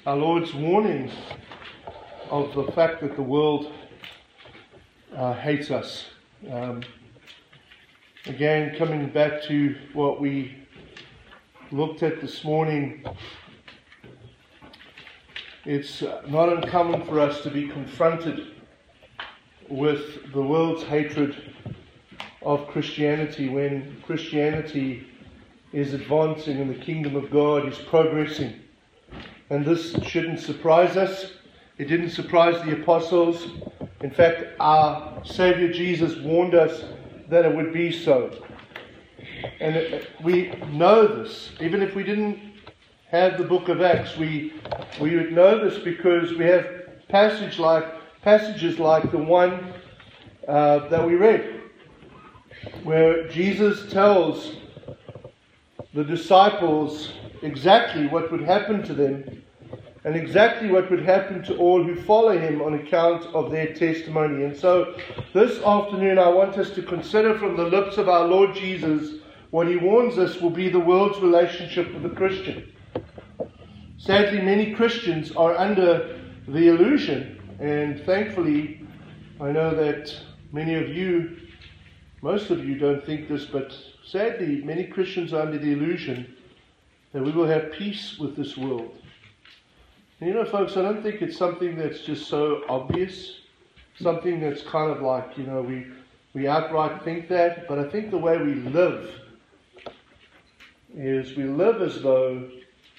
our Lord's warning of the fact that the world hates us. Again, coming back to what we looked at this morning, it's not uncommon for us to be confronted with the world's hatred of Christianity when Christianity is advancing and the kingdom of God is progressing. And this shouldn't surprise us. It didn't surprise the apostles. In fact, our Savior Jesus warned us that it would be so. And we know this. Even if we didn't have the book of Acts, we would know this because we have passages like the one that we read, where Jesus tells the disciples exactly what would happen to them and exactly what would happen to all who follow him on account of their testimony. And so this afternoon I want us to consider from the lips of our Lord Jesus what he warns us will be the world's relationship with the Christian. Sadly, many Christians are under the illusion, and thankfully I know that many of you, most of you don't think this, but sadly many Christians are under the illusion that we will have peace with this world. And you know, folks, I don't think it's something that's just so obvious, something that's kind of like, we outright think that, but I think the way we live is we live as though,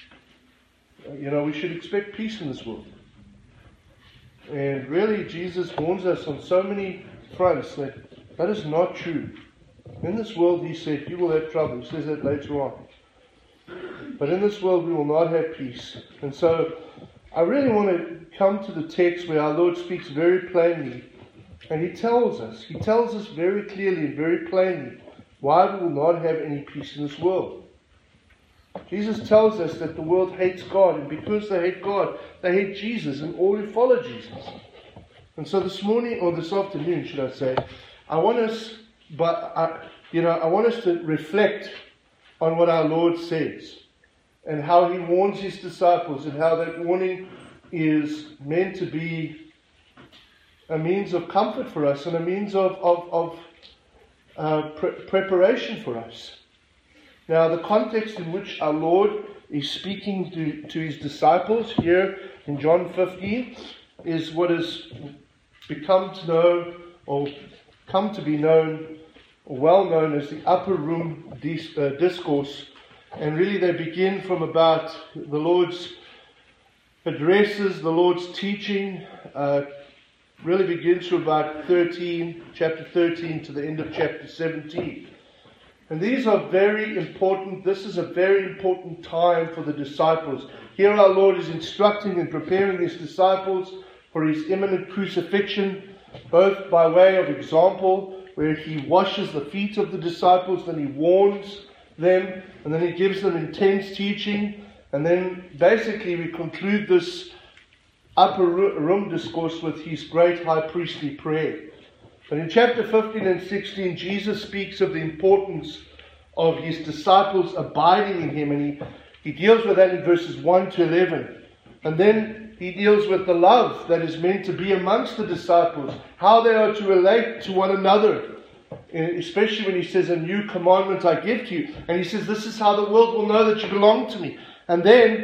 we should expect peace in this world. And really, Jesus warns us on so many fronts that is not true. In this world, he said, you will have trouble. He says that later on. But in this world, we will not have peace. And so, I really want to come to the text where our Lord speaks very plainly. And he tells us very clearly and very plainly why we will not have any peace in this world. Jesus tells us that the world hates God, and because they hate God, they hate Jesus and all who follow Jesus. And so this morning, or this afternoon, should I say, I want us to reflect on what our Lord says and how he warns his disciples and how that warning is meant to be a means of comfort for us and a means of preparation for us. Now, the context in which our Lord is speaking to his disciples here in John 15 is what has become to know or come to be known or well known as the upper room discourse. And really they begin from about the Lord's addresses, the Lord's teaching, really begins from about chapter 13 to the end of chapter 17. And these are very important. This is a very important time for the disciples. Here our Lord is instructing and preparing his disciples for his imminent crucifixion, both by way of example, where he washes the feet of the disciples, then he warns them, and then he gives them intense teaching, and then basically we conclude this upper room discourse with his great high priestly prayer. But in chapter 15 and 16, Jesus speaks of the importance of his disciples abiding in him, and he deals with that in verses 1 to 11. And then he deals with the love that is meant to be amongst the disciples, how they are to relate to one another, especially when he says, a new commandment I give to you. And he says, this is how the world will know that you belong to me. And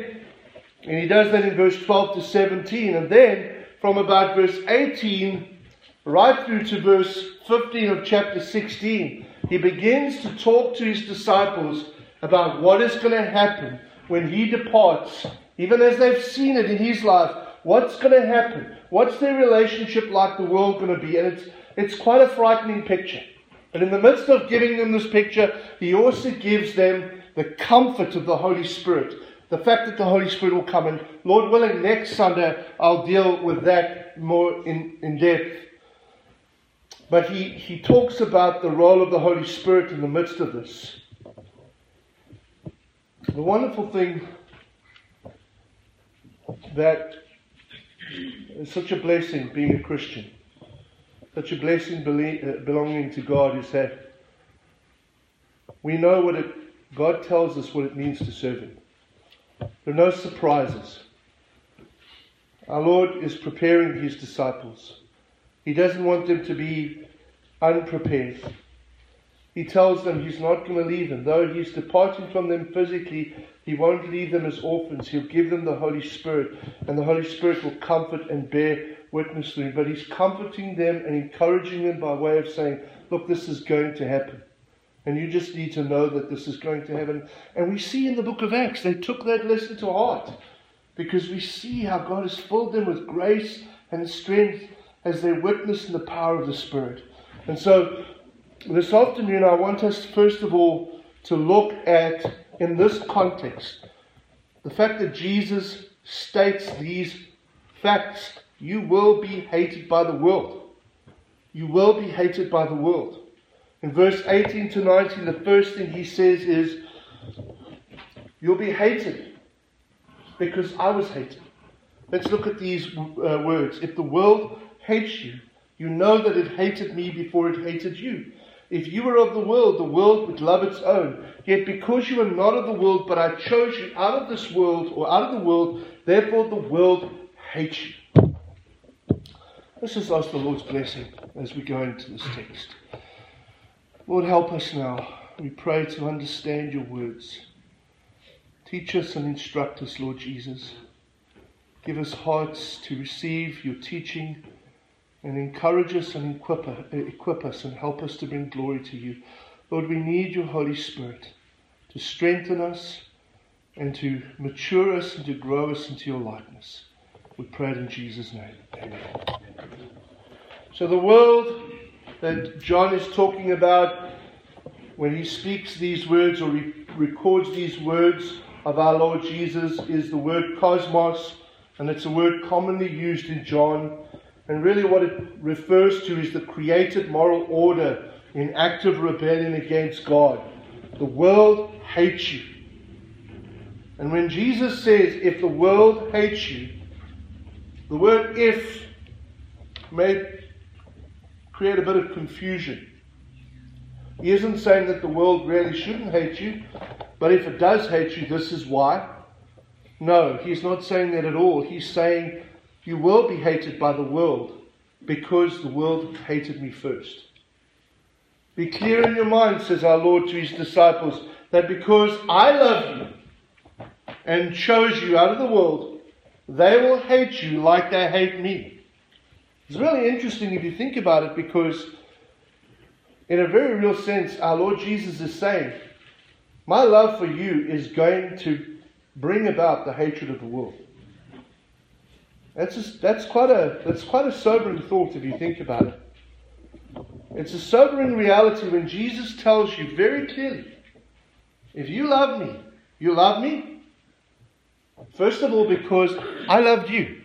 he does that in verse 12 to 17. And then from about verse 18 right through to verse 15 of chapter 16, he begins to talk to his disciples about what is going to happen when he departs, even as they've seen it in his life. What's going to happen? What's their relationship like the world going to be? And it's quite a frightening picture. But in the midst of giving them this picture, he also gives them the comfort of the Holy Spirit. The fact that the Holy Spirit will come. And Lord willing, next Sunday I'll deal with that more in depth. But he talks about the role of the Holy Spirit in the midst of this. The wonderful thing that is such a blessing being a Christian, such a blessing belonging to God, is that we know God tells us what it means to serve him. There are no surprises. Our Lord is preparing His disciples. He doesn't want them to be unprepared. He tells them He's not going to leave them. Though He's departing from them physically, He won't leave them as orphans. He'll give them the Holy Spirit, and the Holy Spirit will comfort and bear witness to them. But He's comforting them and encouraging them by way of saying, look, this is going to happen. And you just need to know that this is going to happen. And we see in the book of Acts, they took that lesson to heart, because we see how God has filled them with grace and strength as they witness in the power of the Spirit. And so this afternoon, I want us first of all to look at, in this context, the fact that Jesus states these facts. You will be hated by the world. You will be hated by the world. In verse 18 to 19, the first thing He says is, you'll be hated because I was hated. Let's look at these words. If the world hates you, you know that it hated me before it hated you. If you were of the world would love its own. Yet because you are not of the world, but I chose you out of this world, or out of the world, therefore the world hates you. Let's just ask the Lord's blessing as we go into this text. Lord, help us now. We pray to understand your words. Teach us and instruct us, Lord Jesus. Give us hearts to receive your teaching, and encourage us and equip us and help us to bring glory to you. Lord, we need your Holy Spirit to strengthen us and to mature us and to grow us into your likeness. We pray it in Jesus' name. Amen. So the world that John is talking about when he speaks these words or records these words of our Lord Jesus is the word cosmos, and it's a word commonly used in John. And really what it refers to is the created moral order in active rebellion against God. The world hates you. And when Jesus says, if the world hates you, the word if may create a bit of confusion. He isn't saying that the world really shouldn't hate you, but if it does hate you, this is why. No, he's not saying that at all. He's saying you will be hated by the world because the world hated me first. Be clear in your mind, says our Lord to His disciples, that because I love you and chose you out of the world, they will hate you like they hate me. It's really interesting if you think about it, because in a very real sense, our Lord Jesus is saying, my love for you is going to bring about the hatred of the world. That's quite a sobering thought if you think about it. It's a sobering reality when Jesus tells you very clearly, if you love me, you love me, first of all, because I loved you.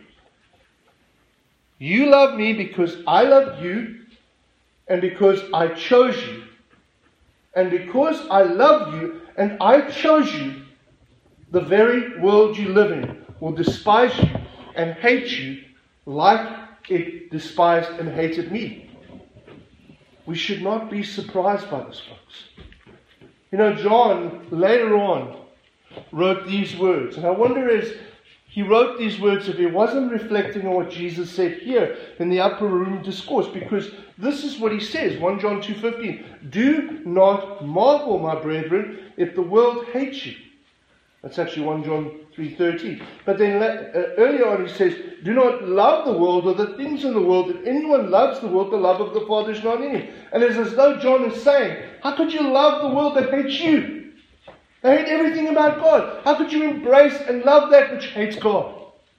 You love me because I loved you, and because I chose you. And because I love you and I chose you, the very world you live in will despise you and hate you like it despised and hated me. We should not be surprised by this, folks. You know, John later on wrote these words, and I wonder as he wrote these words if he wasn't reflecting on what Jesus said here in the upper room discourse, because this is what he says, 1 John 2:15. Do not marvel, my brethren, if the world hates you. That's actually 1 John 3:13. But then earlier on he says, do not love the world or the things in the world. If anyone loves the world, the love of the Father is not in him. And it's as though John is saying, how could you love the world that hates you? They hate everything about God. How could you embrace and love that which hates God?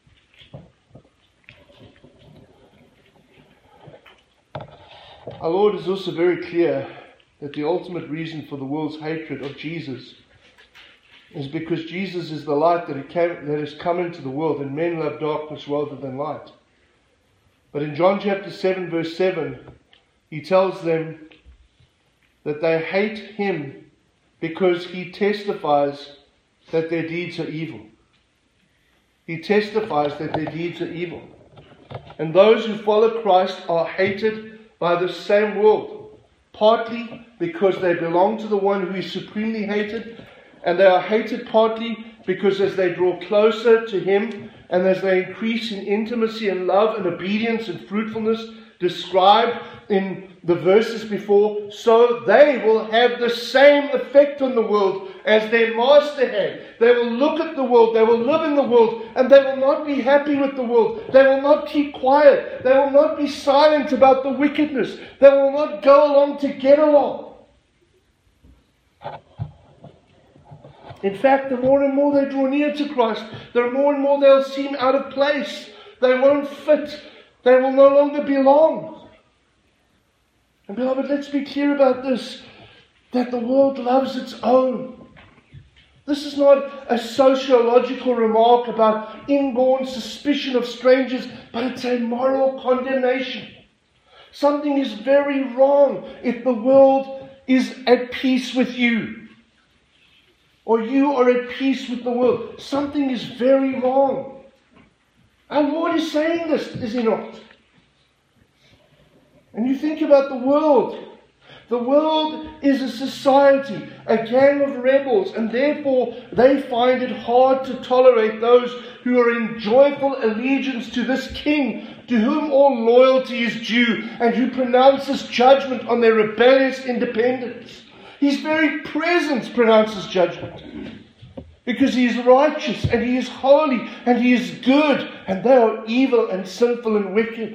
Our Lord is also very clear that the ultimate reason for the world's hatred of Jesus is because Jesus is the light that has come into the world, and men love darkness rather than light. But in John chapter 7 verse 7, he tells them that they hate him because he testifies that their deeds are evil. He testifies that their deeds are evil. And those who follow Christ are hated by the same world, partly because they belong to the one who is supremely hated, and they are hated partly because as they draw closer to him and as they increase in intimacy and love and obedience and fruitfulness described in the verses before, so they will have the same effect on the world as their master had. They will look at the world, they will live in the world, and they will not be happy with the world. They will not keep quiet. They will not be silent about the wickedness. They will not go along to get along. In fact, the more and more they draw near to Christ, the more and more they'll seem out of place. They won't fit. They will no longer belong. And beloved, let's be clear about this, that the world loves its own. This is not a sociological remark about inborn suspicion of strangers, but it's a moral condemnation. Something is very wrong if the world is at peace with you, or you are at peace with the world. Something is very wrong. Our Lord is saying this, is He not? And you think about the world. The world is a society, a gang of rebels, and therefore they find it hard to tolerate those who are in joyful allegiance to this king, to whom all loyalty is due, and who pronounces judgment on their rebellious independence. His very presence pronounces judgment, because He is righteous, and He is holy, and He is good, and they are evil and sinful and wicked.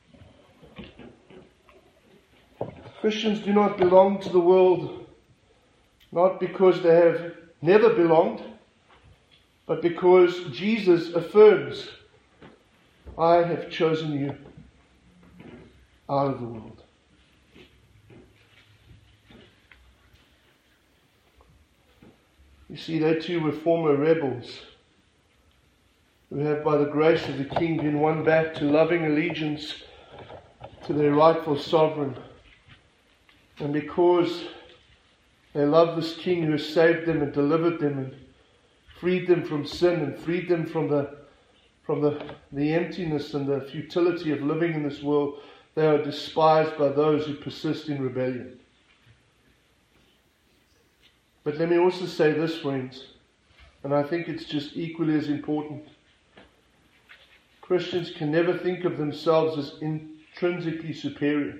Christians do not belong to the world, not because they have never belonged, but because Jesus affirms, I have chosen you out of the world. You see, they too were former rebels who have, by the grace of the King, been won back to loving allegiance to their rightful sovereign. And because they love this King who has saved them and delivered them and freed them from sin and freed them from the emptiness and the futility of living in this world, they are despised by those who persist in rebellion. But let me also say this, friends, and I think it's just equally as important. Christians can never think of themselves as intrinsically superior.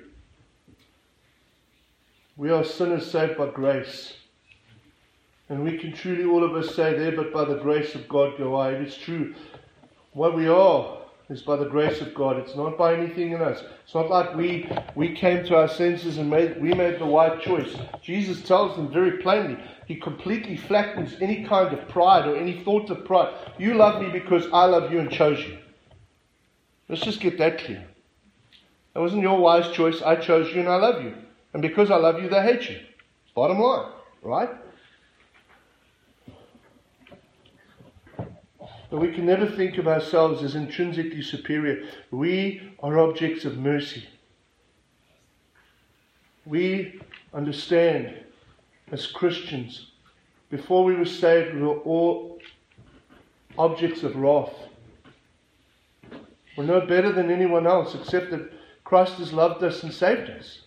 We are sinners saved by grace. And we can truly, all of us, say there, but by the grace of God go I. It is true. What we are is by the grace of God. It's not by anything in us. It's not like we came to our senses and we made the right choice. Jesus tells them very plainly, He completely flattens any kind of pride or any thought of pride. You love me because I love you and chose you. Let's just get that clear. That wasn't your wise choice. I chose you and I love you. And because I love you, they hate you. Bottom line, right? But we can never think of ourselves as intrinsically superior. We are objects of mercy. We understand as Christians, before we were saved, we were all objects of wrath. We're no better than anyone else, except that Christ has loved us and saved us.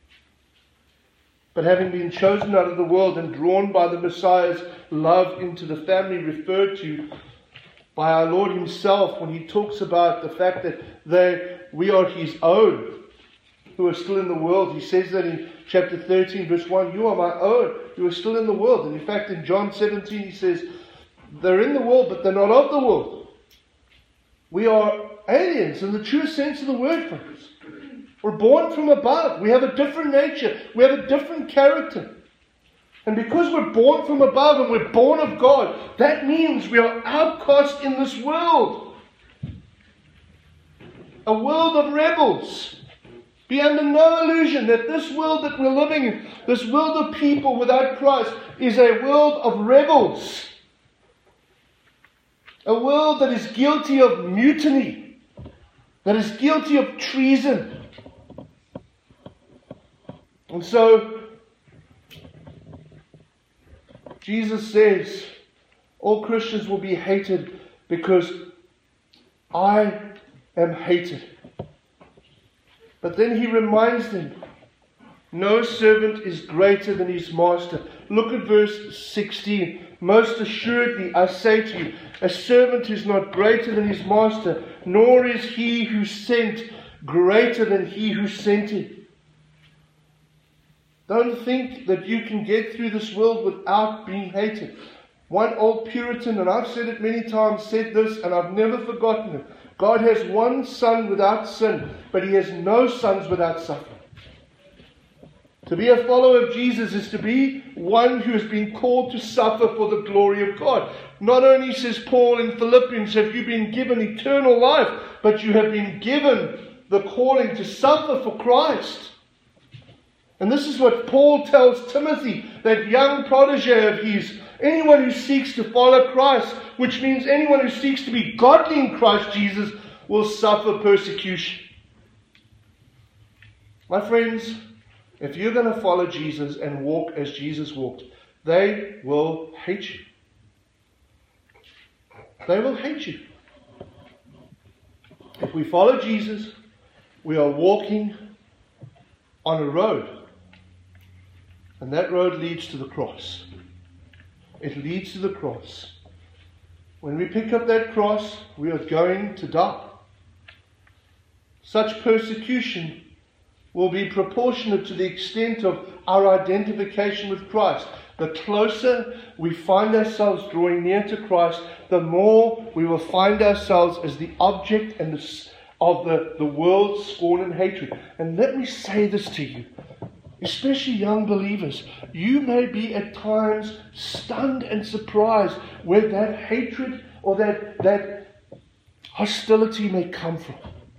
But having been chosen out of the world and drawn by the Messiah's love into the family referred to by our Lord Himself when He talks about the fact that we are His own who are still in the world. He says that in chapter 13 verse 1, you are my own who are still in the world. And in fact in John 17 He says, they're in the world but they're not of the world. We are aliens in the true sense of the word, friends. We're born from above. We have a different nature. We have a different character. And because we're born from above and we're born of God, that means we are outcast in this world. A world of rebels. Be under no illusion that this world that we're living in, this world of people without Christ, is a world of rebels. A world that is guilty of mutiny, that is guilty of treason. And so, Jesus says, all Christians will be hated because I am hated. But then He reminds them, no servant is greater than his master. Look at verse 16. Most assuredly, I say to you, a servant is not greater than his master, nor is he who sent greater than he who sent him. Don't think that you can get through this world without being hated. One old Puritan, and I've said it many times, said this, and I've never forgotten it. God has one son without sin, but he has no sons without suffering. To be a follower of Jesus is to be one who has been called to suffer for the glory of God. Not only, says Paul in Philippians, have you been given eternal life, but you have been given the calling to suffer for Christ. And this is what Paul tells Timothy, that young protege of his. Anyone who seeks to follow Christ, which means anyone who seeks to be godly in Christ Jesus, will suffer persecution. My friends, if you're going to follow Jesus and walk as Jesus walked, they will hate you. They will hate you. If we follow Jesus, we are walking on a road. And that road leads to the cross. It leads to the cross. When we pick up that cross, we are going to die. Such persecution will be proportionate to the extent of our identification with Christ. The closer we find ourselves drawing near to Christ, the more we will find ourselves as the object and of the world's scorn and hatred. And let me say this to you, especially young believers, you may be at times stunned and surprised where that hatred or that hostility may come from.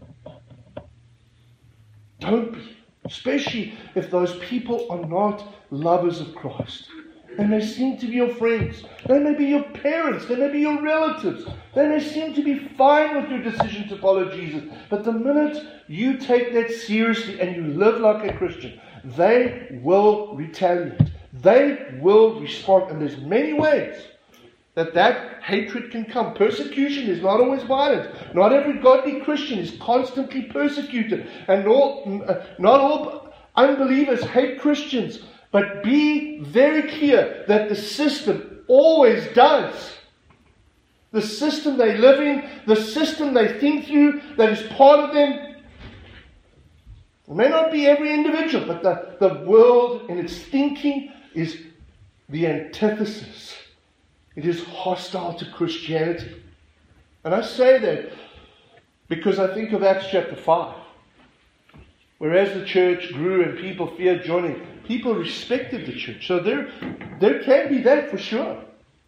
Don't be. Especially if those people are not lovers of Christ. They may seem to be your friends. They may be your parents. They may be your relatives. They may seem to be fine with your decision to follow Jesus. But the minute you take that seriously and you live like a Christian, they will retaliate. They will respond. And there's many ways that hatred can come. Persecution is not always violent. Not every godly Christian is constantly persecuted. And not all unbelievers hate Christians. But be very clear that the system always does. The system they live in, the system they think through, that is part of them. It may not be every individual, but the world in its thinking is the antithesis. It is hostile to Christianity. And I say that because I think of Acts chapter 5. Whereas the church grew and people feared joining, people respected the church. So there can be that for sure.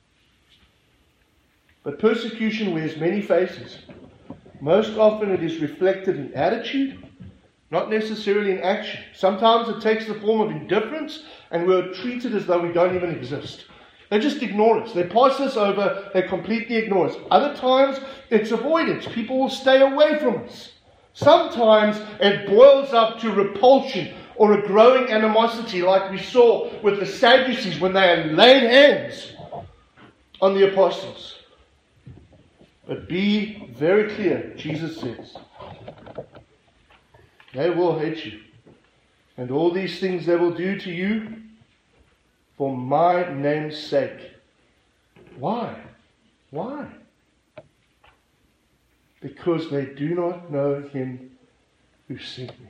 But persecution wears many faces. Most often it is reflected in attitude, not necessarily in action. Sometimes it takes the form of indifference and we're treated as though we don't even exist. They just ignore us. They pass us over. They completely ignore us. Other times, it's avoidance. People will stay away from us. Sometimes it boils up to repulsion or a growing animosity, like we saw with the Sadducees when they had laid hands on the apostles. But be very clear, Jesus says, they will hate you. And all these things they will do to you for my name's sake. Why? Why? Because they do not know him who sent me.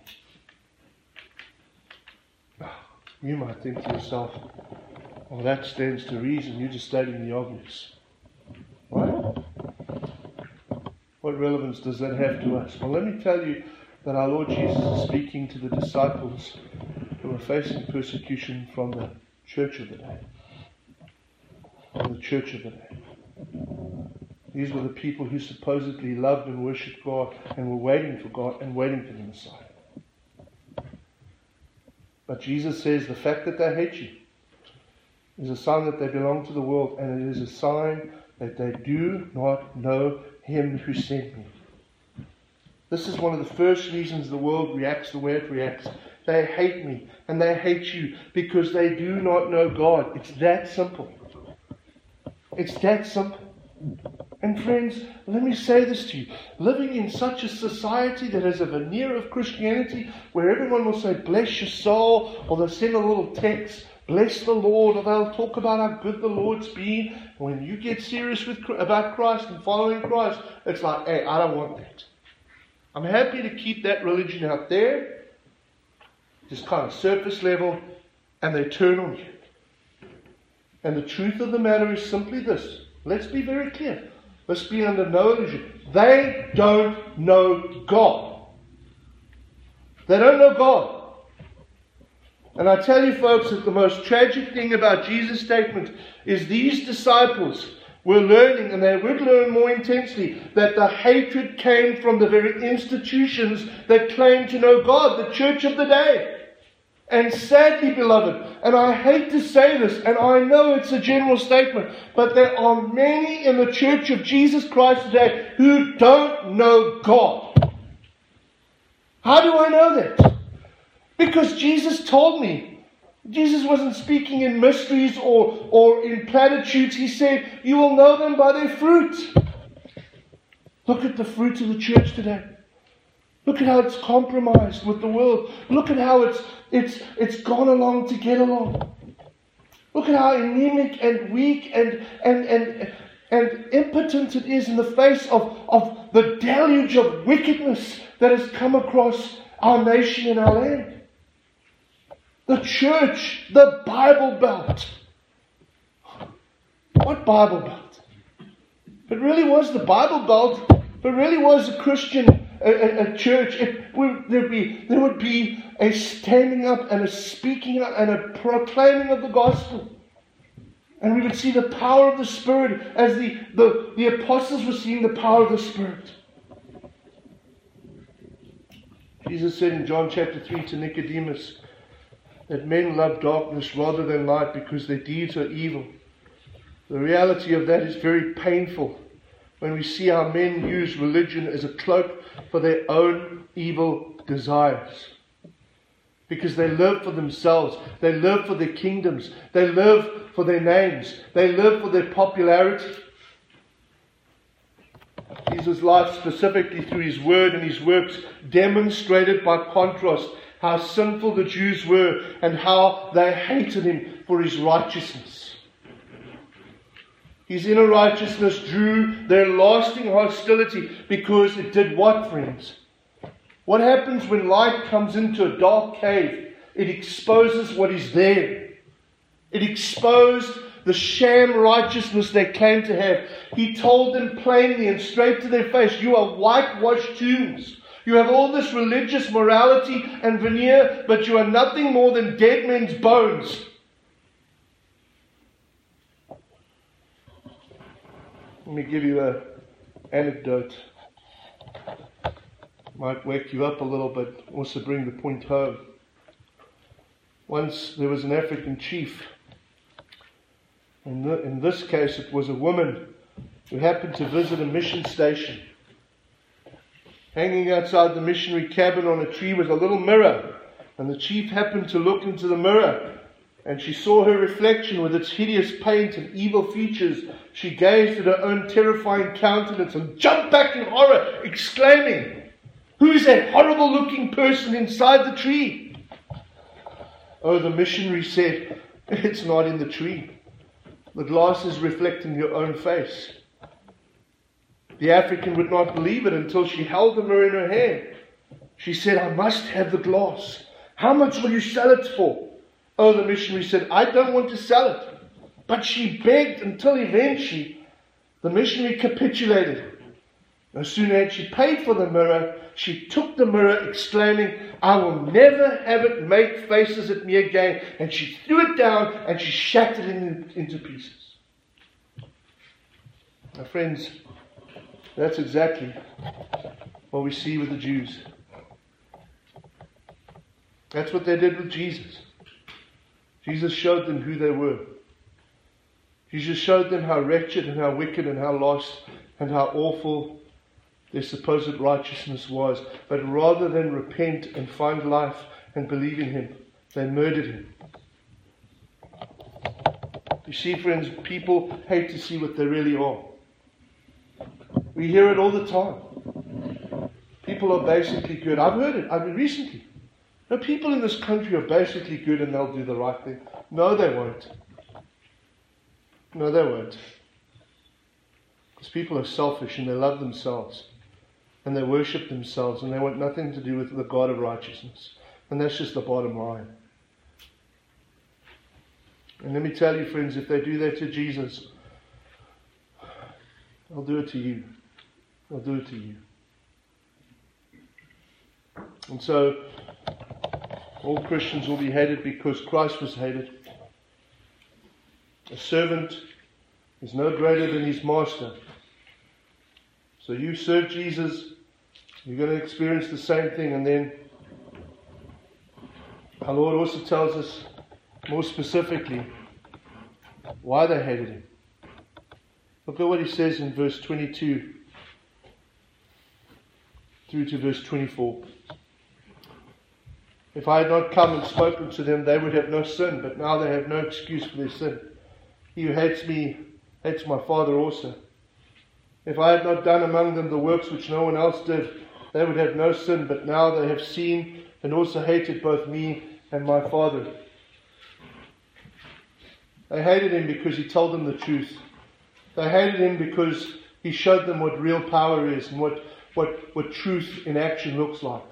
You might think to yourself, well, that stands to reason. You're just stating the obvious. Right? What relevance does that have to us? Well, let me tell you that our Lord Jesus is speaking to the disciples who were facing persecution from the church of the day. From the church of the day. These were the people who supposedly loved and worshipped God and were waiting for God and waiting for the Messiah. But Jesus says the fact that they hate you is a sign that they belong to the world, and it is a sign that they do not know him who sent me. This is one of the first reasons the world reacts the way it reacts. They hate me and they hate you because they do not know God. It's that simple. It's that simple. And friends, let me say this to you. Living in such a society that has a veneer of Christianity where everyone will say, bless your soul, or they'll send a little text, bless the Lord, or they'll talk about how good the Lord's been. When you get serious about Christ and following Christ, it's like, hey, I don't want that. I'm happy to keep that religion out there, just kind of surface level, and they turn on you. And the truth of the matter is simply this. Let's be very clear. Let's be under no illusion. They don't know God. They don't know God. And I tell you folks that the most tragic thing about Jesus' statement is these disciples were learning, and they would learn more intensely, that the hatred came from the very institutions that claim to know God, the church of the day. And sadly, beloved, and I hate to say this, and I know it's a general statement, but there are many in the church of Jesus Christ today who don't know God. How do I know that? Because Jesus told me. Jesus wasn't speaking in mysteries or in platitudes. He said, you will know them by their fruit. Look at the fruit of the church today. Look at how it's compromised with the world. Look at how it's gone along to get along. Look at how anemic and weak and impotent it is in the face of the deluge of wickedness that has come across our nation and our land. The church, the Bible Belt. What Bible Belt? If it really was the Bible Belt, if it really was a Christian a church, there would be a standing up and a speaking up and a proclaiming of the gospel. And we would see the power of the Spirit as the apostles were seeing the power of the Spirit. Jesus said in John chapter 3 to Nicodemus that men love darkness rather than light because their deeds are evil. The reality of that is very painful when we see how men use religion as a cloak for their own evil desires. Because they live for themselves. They live for their kingdoms. They live for their names. They live for their popularity. Jesus' life, specifically through His Word and His works, demonstrated by contrast how sinful the Jews were and how they hated Him for His righteousness. His inner righteousness drew their lasting hostility because it did what, friends? What happens when light comes into a dark cave? It exposes what is there. It exposed the sham righteousness they claimed to have. He told them plainly and straight to their face, you are whitewashed tombs. You have all this religious morality and veneer, but you are nothing more than dead men's bones. Let me give you an anecdote. Might wake you up a little, but also bring the point home. Once there was an African chief. In this case, it was a woman who happened to visit a mission station. Hanging outside the missionary cabin on a tree was a little mirror, and the chief happened to look into the mirror, and she saw her reflection with its hideous paint and evil features. She gazed at her own terrifying countenance and jumped back in horror, exclaiming, "Who is that horrible-looking person inside the tree?" Oh, the missionary said, "It's not in the tree. The glass is reflecting your own face." The African would not believe it until she held the mirror in her hand. She said, "I must have the glass. How much will you sell it for?" Oh, the missionary said, "I don't want to sell it." But she begged until eventually the missionary capitulated. No sooner had she paid for the mirror, she took the mirror, exclaiming, "I will never have it make faces at me again." And she threw it down and she shattered it into pieces. Now, friends, that's exactly what we see with the Jews. That's what they did with Jesus. Jesus showed them who they were. Jesus showed them how wretched and how wicked and how lost and how awful their supposed righteousness was. But rather than repent and find life and believe in Him, they murdered Him. You see, friends, people hate to see what they really are. We hear it all the time. People are basically good. I've heard it. Recently. No, people in this country are basically good and they'll do the right thing. No, they won't. No, they won't. Because people are selfish and they love themselves. And they worship themselves and they want nothing to do with the God of righteousness. And that's just the bottom line. And let me tell you, friends, if they do that to Jesus, I'll do it to you. I'll do it to you. And so, all Christians will be hated because Christ was hated. A servant is no greater than his master. So you serve Jesus, you're going to experience the same thing. And then our Lord also tells us more specifically why they hated him. Look at what he says in verse 22 through to verse 24. If I had not come and spoken to them, they would have no sin, but now they have no excuse for their sin. He who hates me hates my Father also. If I had not done among them the works which no one else did, they would have no sin, but now they have seen and also hated both me and my Father. They hated him because he told them the truth. They hated him because he showed them what real power is and what truth in action looks like.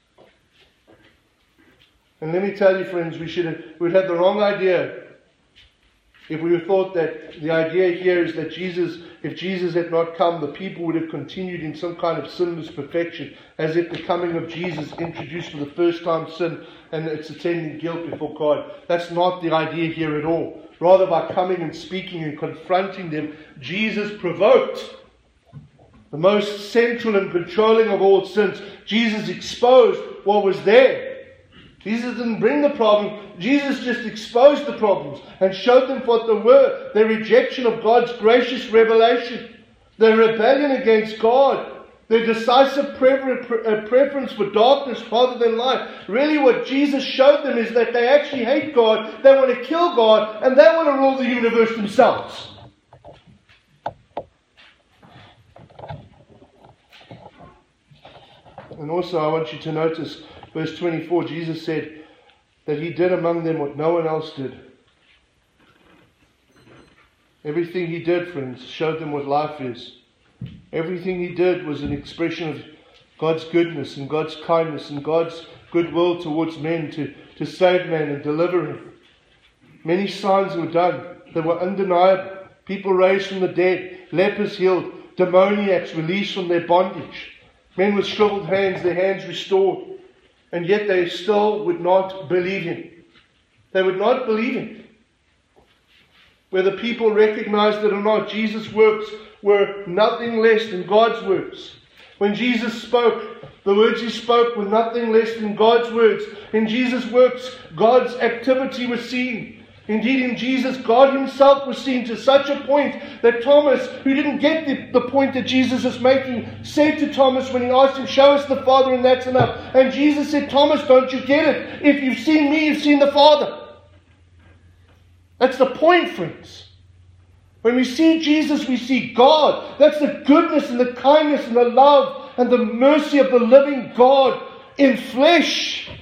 And let me tell you, friends, we'd have the wrong idea if we thought that the idea here is that if Jesus had not come, the people would have continued in some kind of sinless perfection, as if the coming of Jesus introduced for the first time sin and its attending guilt before God. That's not the idea here at all. Rather, by coming and speaking and confronting them, Jesus provoked the most central and controlling of all sins. Jesus exposed what was there. Jesus didn't bring the problem. Jesus just exposed the problems and showed them what they were. Their rejection of God's gracious revelation. Their rebellion against God. Their decisive preference for darkness rather than light. Really what Jesus showed them is that they actually hate God. They want to kill God. And they want to rule the universe themselves. And also I want you to notice verse 24, Jesus said that he did among them what no one else did. Everything he did, friends, showed them what life is. Everything he did was an expression of God's goodness and God's kindness and God's goodwill towards men to save man and deliver him. Many signs were done that were undeniable. People raised from the dead, lepers healed, demoniacs released from their bondage, men with shriveled hands, their hands restored. And yet they still would not believe him. They would not believe him. Whether people recognized it or not, Jesus' works were nothing less than God's works. When Jesus spoke, the words he spoke were nothing less than God's words. In Jesus' works, God's activity was seen. Indeed, in Jesus, God himself was seen to such a point that Thomas, who didn't get the point that Jesus was making, said to Thomas when he asked him, "Show us the Father and that's enough." And Jesus said, "Thomas, don't you get it? If you've seen me, you've seen the Father." That's the point, friends. When we see Jesus, we see God. That's the goodness and the kindness and the love and the mercy of the living God in flesh.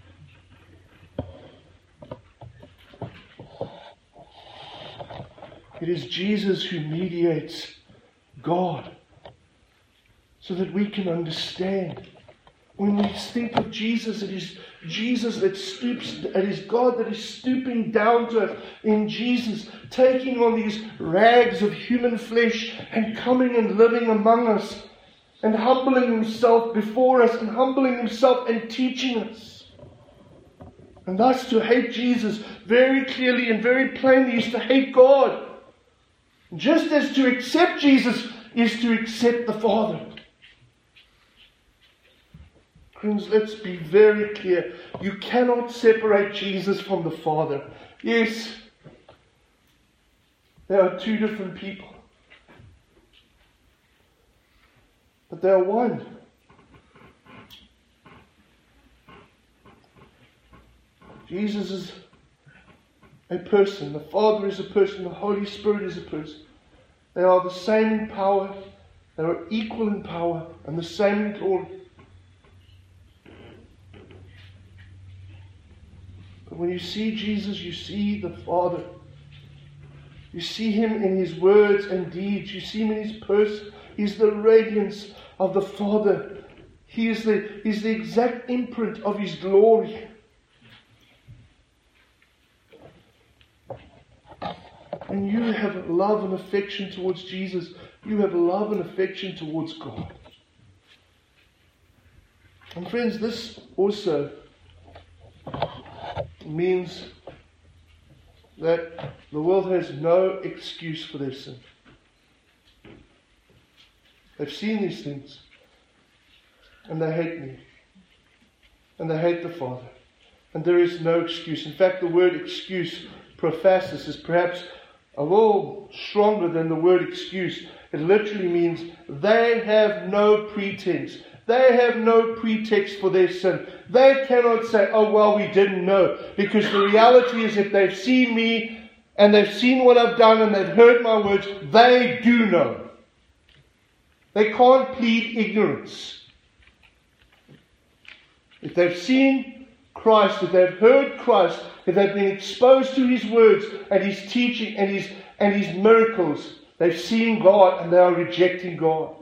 It is Jesus who mediates God so that we can understand. When we think of Jesus, it is Jesus that stoops, it is God that is stooping down to us in Jesus, taking on these rags of human flesh and coming and living among us and humbling himself before us and humbling himself and teaching us. And thus to hate Jesus very clearly and very plainly is to hate God. Just as to accept Jesus is to accept the Father. Friends, let's be very clear. You cannot separate Jesus from the Father. Yes, they are two different people. But they are one. Jesus is a person. The Father is a person. The Holy Spirit is a person. They are the same in power. They are equal in power and the same in glory. But when you see Jesus, you see the Father. You see Him in His words and deeds. You see Him in His person. He's the radiance of the Father. He's the exact imprint of His glory. When you have love and affection towards Jesus, you have love and affection towards God. And friends, this also means that the world has no excuse for their sin. They've seen these things, and they hate me, and they hate the Father, and there is no excuse. In fact, the word excuse, prophasis, is perhaps a little stronger than the word excuse. It literally means they have no pretense. They have no pretext for their sin. They cannot say, oh, well, we didn't know. Because the reality is, if they've seen me and they've seen what I've done and they've heard my words, they do know. They can't plead ignorance. If they've seen Christ, if they've heard Christ, if they've been exposed to His words and His teaching and His miracles, they've seen God and they are rejecting God.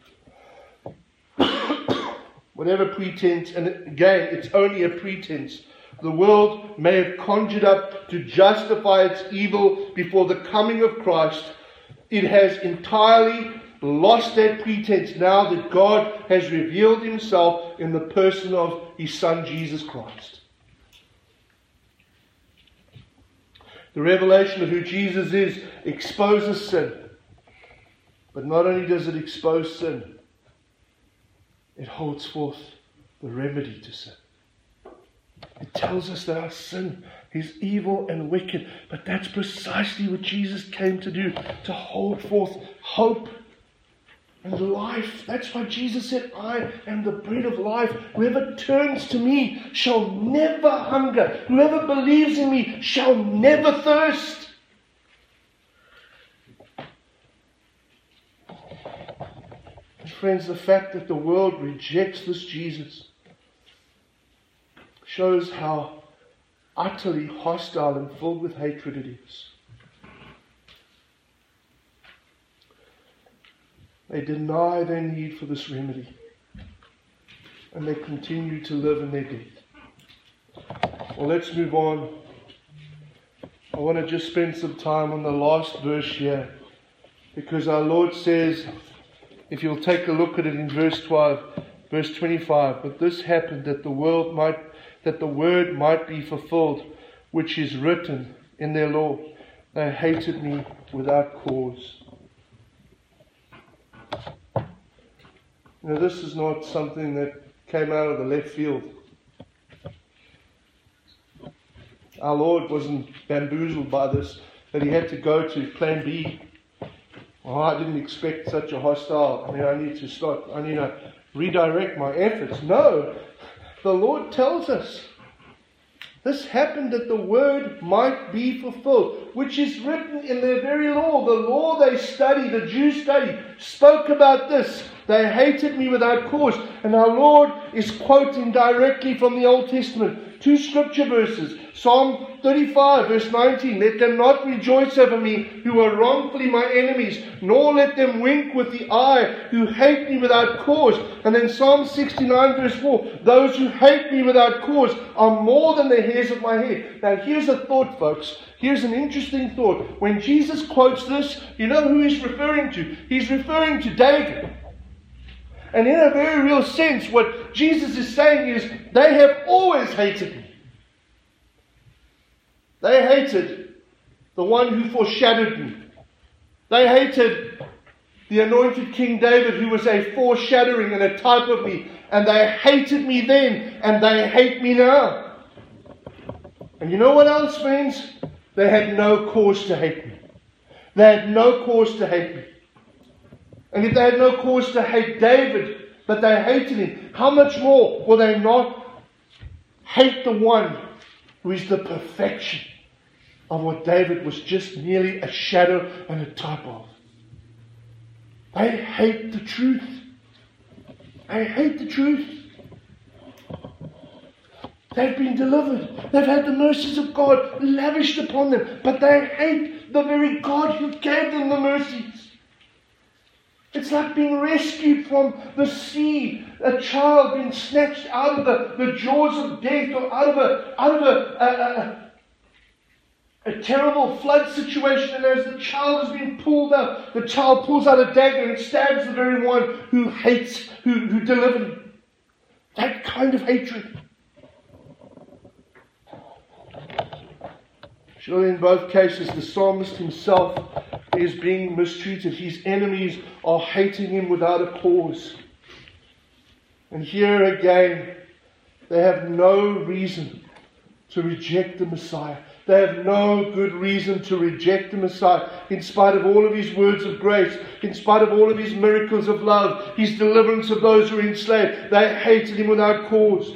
Whatever pretense, and again, it's only a pretense, the world may have conjured up to justify its evil before the coming of Christ, it has entirely lost that pretense now that God has revealed Himself in the person of His Son Jesus Christ. The revelation of who Jesus is exposes sin. But not only does it expose sin, it holds forth the remedy to sin. It tells us that our sin is evil and wicked, but that's precisely what Jesus came to do, to hold forth hope and life. That's why Jesus said, I am the bread of life. Whoever turns to me shall never hunger. Whoever believes in me shall never thirst. Friends, the fact that the world rejects this Jesus shows how utterly hostile and filled with hatred it is. They deny their need for this remedy, and they continue to live in their death. Well, let's move on. I want to just spend some time on the last verse here, because our Lord says, if you'll take a look at it in verse 25, but this happened that the word might be fulfilled, which is written in their law. They hated me without cause. You know, this is not something that came out of the left field. Our Lord wasn't bamboozled by this, that He had to go to plan B. Oh, I didn't expect such a hostile. I need to redirect my efforts. No, the Lord tells us this happened that the word might be fulfilled, which is written in their very law. The law they study, the Jews study, spoke about this. They hated me without cause. And our Lord is quoting directly from the Old Testament. Two scripture verses. Psalm 35 verse 19. Let them not rejoice over me who are wrongfully my enemies, nor let them wink with the eye who hate me without cause. And then Psalm 69 verse 4. Those who hate me without cause are more than the hairs of my head. Now here's a thought, folks. Here's an interesting thought. When Jesus quotes this, you know who He's referring to? He's referring to David. And in a very real sense, what Jesus is saying is, they have always hated me. They hated the one who foreshadowed me. They hated the anointed King David, who was a foreshadowing and a type of me. And they hated me then, and they hate me now. And you know what else, friends? They had no cause to hate me. They had no cause to hate me. And if they had no cause to hate David, but they hated him, how much more will they not hate the one who is the perfection of what David was just merely a shadow and a type of? They hate the truth. They hate the truth. They've been delivered. They've had the mercies of God lavished upon them. But they hate the very God who gave them the mercies. It's like being rescued from the sea. A child being snatched out of the jaws of death, or out of a terrible flood situation. And as the child is being pulled out, the child pulls out a dagger and stabs the very one who hates, who delivered him. That kind of hatred. Surely in both cases the psalmist himself is being mistreated. His enemies are hating him without a cause. And here again, they have no reason to reject the Messiah. They have no good reason to reject the Messiah. In spite of all of his words of grace, in spite of all of his miracles of love, his deliverance of those who are enslaved, they hated him without cause.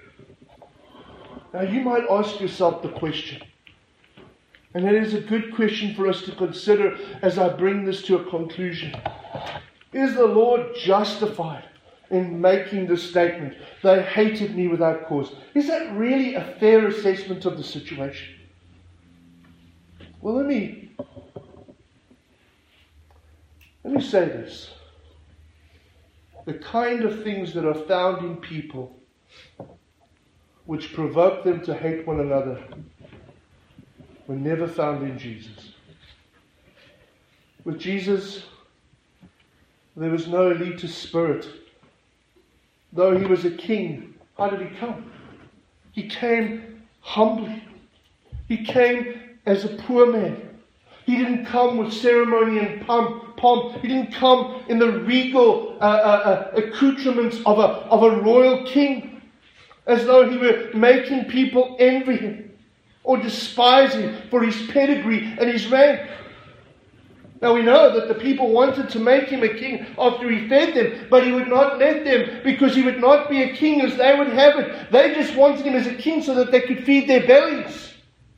Now you might ask yourself the question, and it is a good question for us to consider as I bring this to a conclusion. Is the Lord justified in making this statement? They hated me without cause. Is that really a fair assessment of the situation? Well, let me say this. The kind of things that are found in people which provoke them to hate one another were never found in Jesus. With Jesus, there was no elitist spirit. Though he was a king, how did he come? He came humbly. He came as a poor man. He didn't come with ceremony and pomp. He didn't come in the regal accoutrements of a royal king, as though he were making people envy him or despise him for his pedigree and his rank. Now we know that the people wanted to make him a king after he fed them, but he would not let them, because he would not be a king as they would have it. They just wanted him as a king so that they could feed their bellies.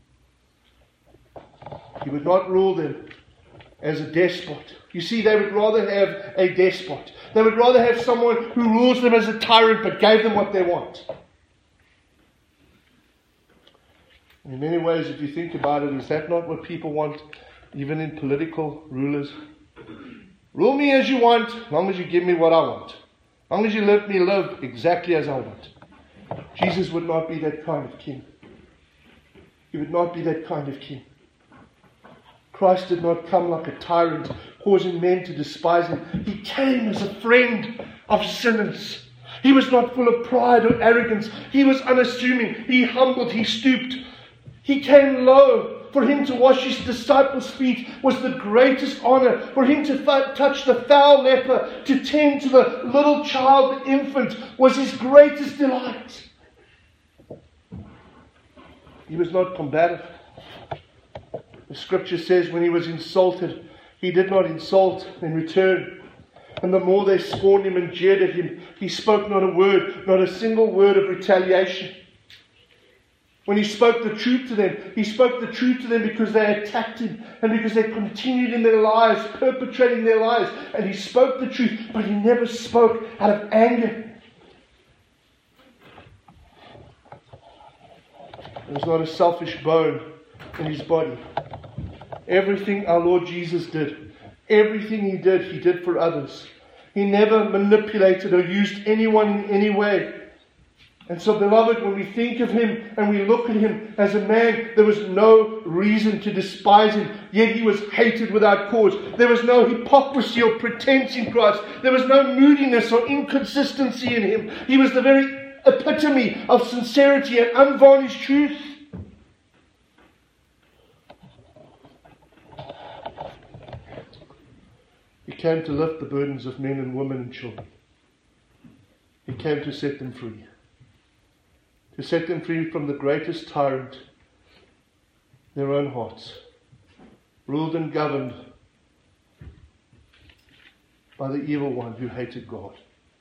He would not rule them as a despot. You see, they would rather have a despot. They would rather have someone who rules them as a tyrant but gave them what they want. In many ways, if you think about it, is that not what people want, even in political rulers? Rule me as you want, as long as you give me what I want. As long as you let me live exactly as I want. Jesus would not be that kind of king. He would not be that kind of king. Christ did not come like a tyrant, causing men to despise him. He came as a friend of sinners. He was not full of pride or arrogance. He was unassuming. He humbled. He stooped. He came low. For him to wash his disciples' feet was the greatest honor. For him to touch the foul leper, to tend to the little child, the infant, was his greatest delight. He was not combative. The scripture says when he was insulted, he did not insult in return. And the more they scorned him and jeered at him, he spoke not a word, not a single word of retaliation. When he spoke the truth to them, he spoke the truth to them because they attacked him and because they continued in their lies, perpetrating their lies. And he spoke the truth, but he never spoke out of anger. There was not a selfish bone in his body. Everything our Lord Jesus did, everything he did for others. He never manipulated or used anyone in any way. And so, beloved, when we think of him and we look at him as a man, there was no reason to despise him, yet he was hated without cause. There was no hypocrisy or pretense in Christ. There was no moodiness or inconsistency in him. He was the very epitome of sincerity and unvarnished truth. He came to lift the burdens of men and women and children. He came to set them free. To set them free from the greatest tyrant, their own hearts, ruled and governed by the evil one who hated God.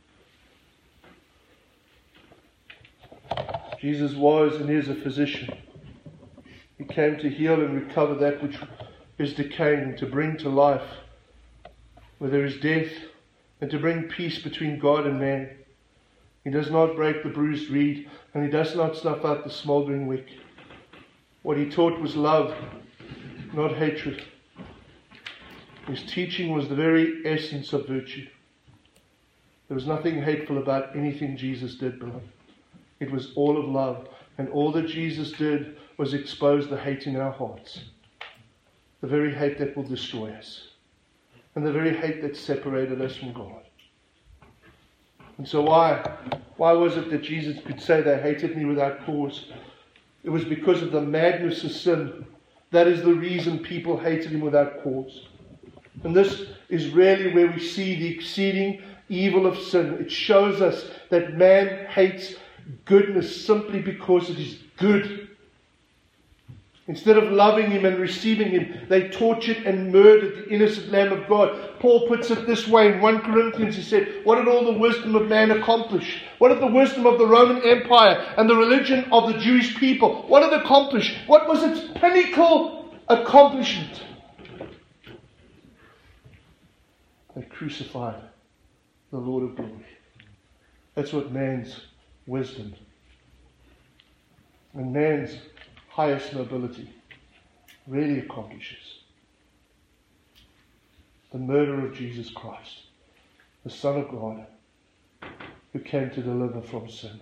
Jesus was and is a physician. He came to heal and recover that which is decaying, to bring to life where there is death, and to bring peace between God and man. He does not break the bruised reed, and He does not snuff out the smouldering wick. What He taught was love, not hatred. His teaching was the very essence of virtue. There was nothing hateful about anything Jesus did, beloved. It was all of love. And all that Jesus did was expose the hate in our hearts. The very hate that will destroy us. And the very hate that separated us from God. And so why was it that Jesus could say they hated me without cause? It was because of the madness of sin. That is the reason people hated Him without cause. And this is really where we see the exceeding evil of sin. It shows us that man hates goodness simply because it is good. Instead of loving Him and receiving Him, they tortured and murdered the innocent Lamb of God. Paul puts it this way in 1 Corinthians. He said, what did all the wisdom of man accomplish? What did the wisdom of the Roman Empire and the religion of the Jewish people, what did it accomplish? What was its pinnacle accomplishment? They crucified the Lord of glory. That's what man's wisdom and man's highest nobility really accomplishes. The murder of Jesus Christ, the Son of God, who came to deliver from sin.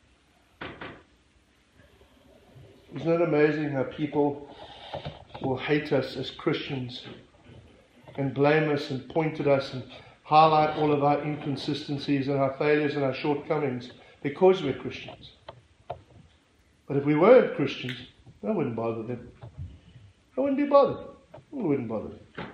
Isn't it amazing how people will hate us as Christians and blame us and point at us and highlight all of our inconsistencies and our failures and our shortcomings because we're Christians? But if we weren't Christians, I wouldn't bother them. I wouldn't be bothered. I wouldn't bother them.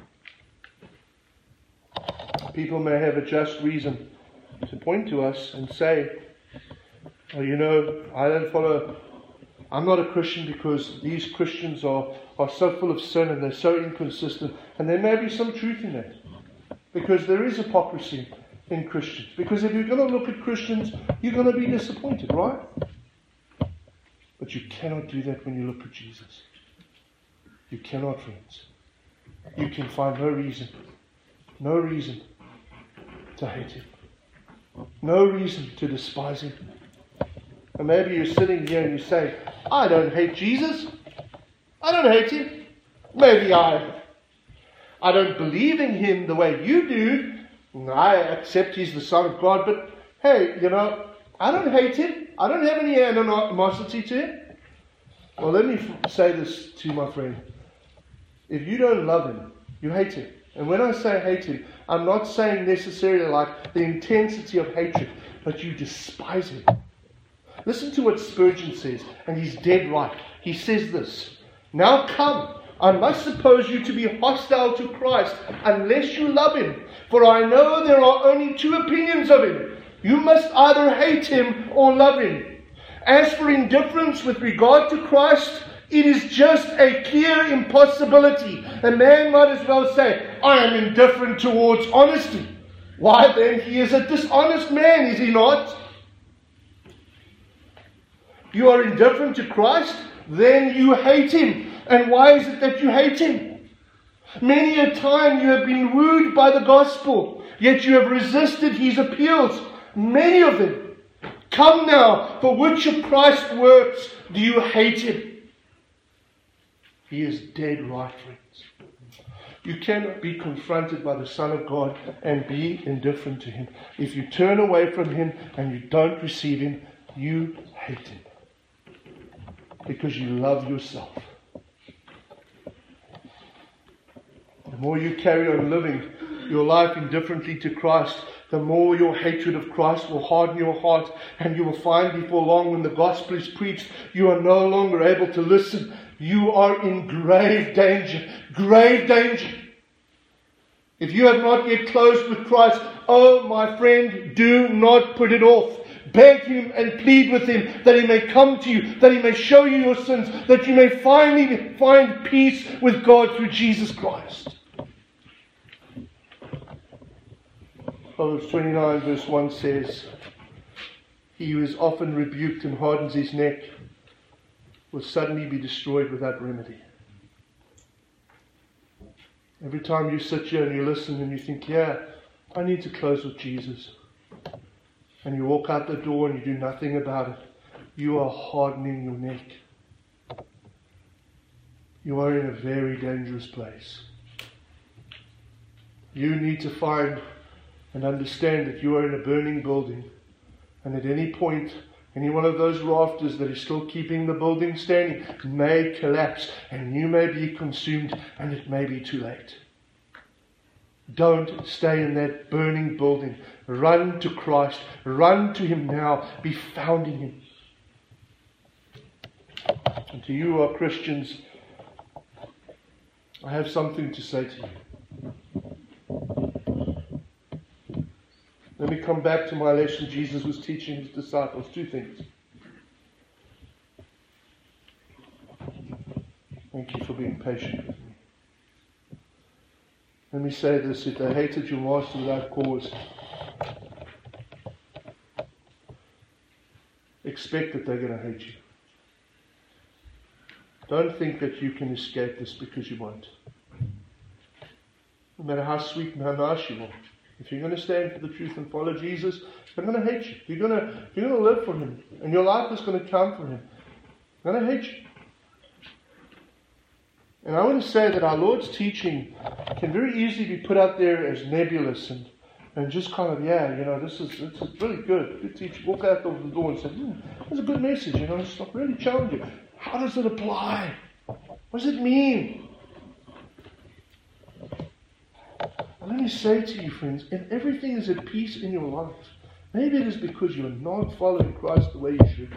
People may have a just reason to point to us and say, oh, you know, I'm not a Christian because these Christians are so full of sin and they're so inconsistent. And there may be some truth in that. Because there is hypocrisy in Christians. Because if you're going to look at Christians, you're going to be disappointed, right? But you cannot do that when you look at Jesus. You cannot, friends. You can find no reason to hate Him. No reason to despise Him. And maybe you're sitting here and you say, I don't hate Jesus. I don't hate Him. Maybe I don't believe in Him the way you do. I accept He's the Son of God. But hey, you know, I don't hate Him. I don't have any animosity to Him. Well, let me say this to you, my friend. If you don't love Him, you hate Him. And when I say hate Him, I'm not saying necessarily like the intensity of hatred, but you despise Him. Listen to what Spurgeon says, and he's dead right. He says this, now come, I must suppose you to be hostile to Christ unless you love Him. For I know there are only two opinions of Him. You must either hate Him or love Him. As for indifference with regard to Christ, it is just a clear impossibility. A man might as well say, I am indifferent towards honesty. Why then, he is a dishonest man, is he not? You are indifferent to Christ, then you hate Him. And why is it that you hate Him? Many a time you have been wooed by the gospel, yet you have resisted His appeals. Many of them. Come now, for which of Christ's works do you hate Him? He is dead right, friends. You cannot be confronted by the Son of God and be indifferent to Him. If you turn away from Him and you don't receive Him, you hate Him. Because you love yourself. The more you carry on living your life indifferently to Christ, the more your hatred of Christ will harden your heart, and you will find before long when the gospel is preached, you are no longer able to listen. You are in grave danger. Grave danger. If you have not yet closed with Christ, oh my friend, do not put it off. Beg Him and plead with Him that He may come to you, that He may show you your sins, that you may finally find peace with God through Jesus Christ. Proverbs 29 verse 1 says, He who is often rebuked and hardens his neck will suddenly be destroyed without remedy. Every time you sit here and you listen and you think, yeah, I need to close with Jesus. and you walk out the door and you do nothing about it, you are hardening your neck. You are in a very dangerous place. You need to find and understand that you are in a burning building, and at any point, any one of those rafters that is still keeping the building standing may collapse, and you may be consumed, and it may be too late. Don't stay in that burning building. Run to Christ. Run to Him now. Be found in Him. And to you who are Christians, I have something to say to you. Let me come back to my lesson. Jesus was teaching His disciples two things. Thank you for being patient with me. Let me say this: if they hated your master without cause, expect that they're going to hate you. Don't think that you can escape this, because you won't. No matter how sweet and how nice you are, if you're going to stand for the truth and follow Jesus, they're going to hate you. You're going to live for Him, and your life is going to count for Him. They're going to hate you. And I want to say that our Lord's teaching can very easily be put out there as nebulous and just kind of, this is really good teaching. Walk out the door and say, that's a good message, it's not really challenging. How does it apply? What does it mean? And let me say to you, friends, if everything is at peace in your life, maybe it is because you're not following Christ the way you should.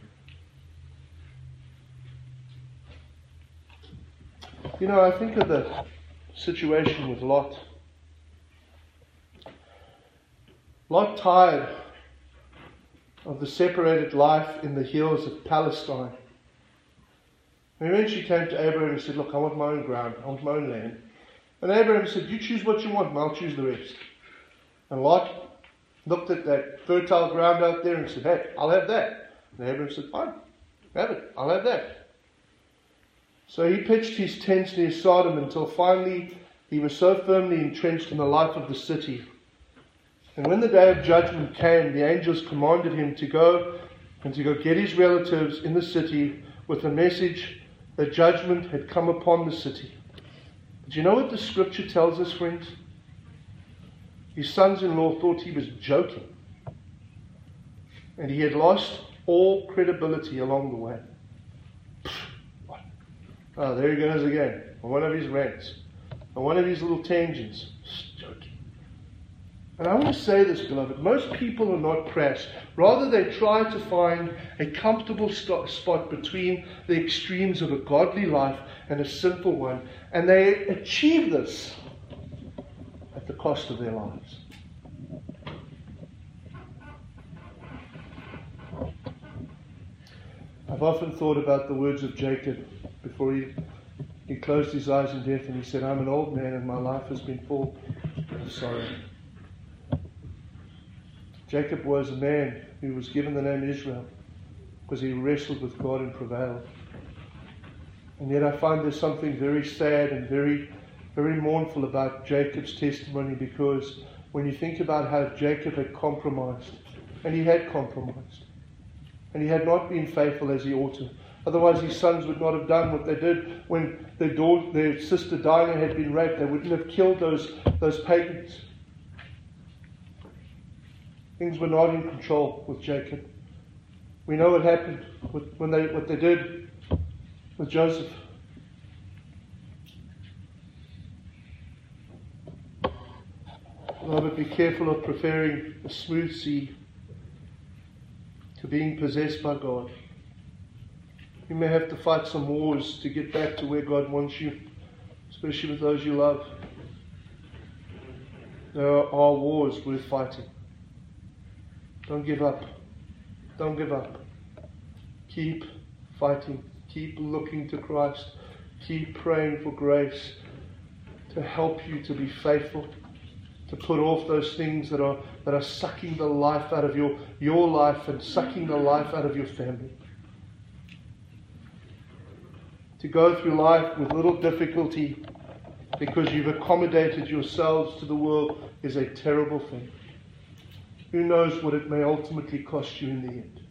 I think of the situation with Lot. Lot, tired of the separated life in the hills of Palestine, and eventually came to Abraham and said, look, I want my own ground, I want my own land. And Abraham said, you choose what you want and I'll choose the rest. And Lot looked at that fertile ground out there and said, hey, I'll have that. And Abraham said, fine, have it, I'll have that. So he pitched his tents near Sodom until finally he was so firmly entrenched in the life of the city. And when the day of judgment came, the angels commanded him to go get his relatives in the city with the message that judgment had come upon the city. But you know what the scripture tells us, friends? His sons-in-law thought he was joking. And he had lost all credibility along the way. Oh, there he goes again, on one of his rants, on one of his little tangents. Joking. And I want to say this, beloved, most people are not crass. Rather, they try to find a comfortable spot between the extremes of a godly life and a sinful one. And they achieve this at the cost of their lives. I've often thought about the words of Jacob before he closed his eyes in death, and he said, I'm an old man and my life has been full of sorrow. Jacob was a man who was given the name Israel because he wrestled with God and prevailed. And yet I find there's something very sad and very, very mournful about Jacob's testimony, because when you think about how Jacob had compromised, and he had compromised, and he had not been faithful as he ought to. Otherwise his sons would not have done what they did when their sister Dinah had been raped. They wouldn't have killed those pagans. Things were not in control with Jacob. We know what happened what they did with Joseph. Beloved, be careful of preferring a smooth sea to being possessed by God. You may have to fight some wars to get back to where God wants you, especially with those you love. There are wars worth fighting. Don't give up. Don't give up. Keep fighting. Keep looking to Christ. Keep praying for grace to help you to be faithful, to put off those things that are sucking the life out of your life and sucking the life out of your family. To go through life with little difficulty because you've accommodated yourselves to the world is a terrible thing. who knows what it may ultimately cost you in the end.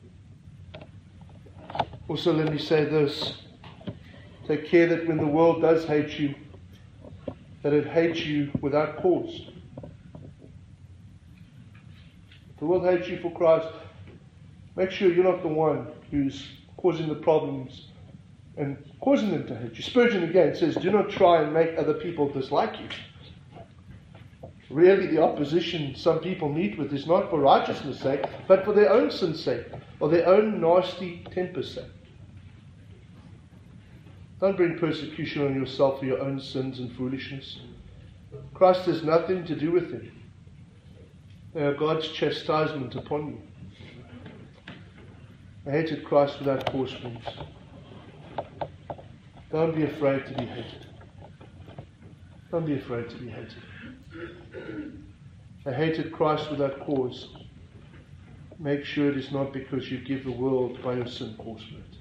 Also, let me say this. Take care that when the world does hate you, that it hates you without cause. If the world hates you for Christ, make sure you're not the one who's causing the problems and causing them to hate you. Spurgeon again says, do not try and make other people dislike you. Really, the opposition some people meet with is not for righteousness' sake, but for their own sin's sake, or their own nasty temper's sake. Don't bring persecution on yourself for your own sins and foolishness. Christ has nothing to do with them. They are God's chastisement upon you. I hated Christ without cause, friends. Don't be afraid to be hated. Don't be afraid to be hated. I hated Christ without cause. Make sure it is not because you give the world by your sin cause for it.